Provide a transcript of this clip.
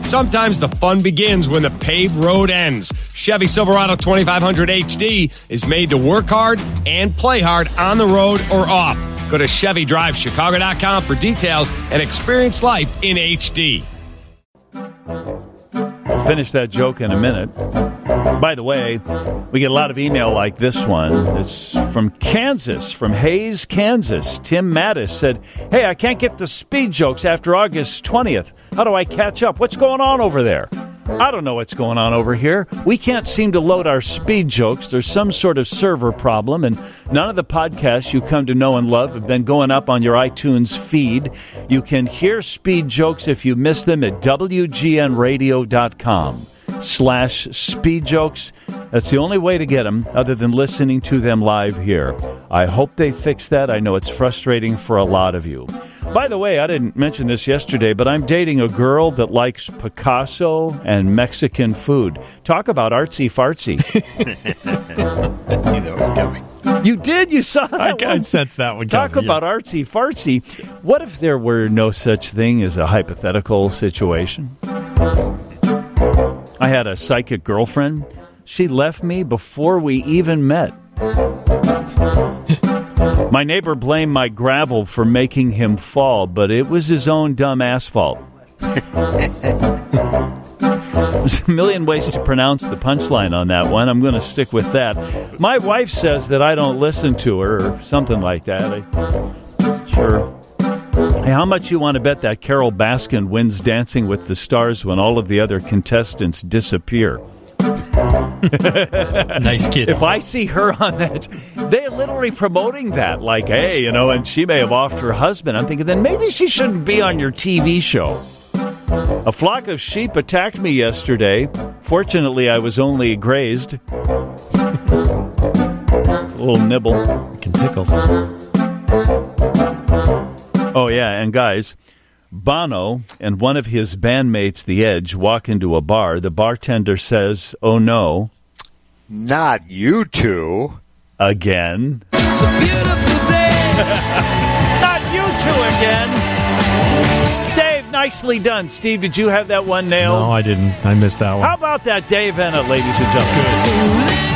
Sometimes the fun begins when the paved road ends. Chevy Silverado 2500 HD is made to work hard and play hard on the road or off. Go to ChevyDriveChicago.com for details and experience life in HD. We'll finish that joke in a minute. By the way, we get a lot of email like this one. It's from Kansas, from Hayes, Kansas. Tim Mattis said, "Hey, I can't get the speed jokes after August 20th. How do I catch up? What's going on over there?" I don't know what's going on over here. We can't seem to load our speed jokes. There's some sort of server problem, and none of the podcasts you come to know and love have been going up on your iTunes feed. You can hear speed jokes if you miss them at WGNradio.com/speed jokes. That's the only way to get them other than listening to them live here. I hope they fix that. I know it's frustrating for a lot of you. By the way, I didn't mention this yesterday, but I'm dating a girl that likes Picasso and Mexican food. Talk about artsy-fartsy. I knew that was coming. You did? You saw that I sensed that one coming. Talk about artsy-fartsy. What if there were no such thing as a hypothetical situation? I had a psychic girlfriend. She left me before we even met. My neighbor blamed my gravel for making him fall, but it was his own dumb asphalt. There's a million ways to pronounce the punchline on that one. I'm going to stick with that. My wife says that I don't listen to her or something like that. Sure. Hey, how much you want to bet that Carol Baskin wins Dancing with the Stars when all of the other contestants disappear? Nice kid. If I see her on that, they're literally promoting that. Like, hey, and she may have offed her husband. I'm thinking, then maybe she shouldn't be on your TV show. A flock of sheep attacked me yesterday. Fortunately, I was only grazed. It's a little nibble. It can tickle. Oh, yeah, and guys, Bono and one of his bandmates, The Edge, walk into a bar. The bartender says, "Oh, no." Not you two. Again. It's a beautiful day. Not you two again. Dave, nicely done. Steve, did you have that one nailed? No, I didn't. I missed that one. How about that Dave Ennett, ladies and gentlemen? Good.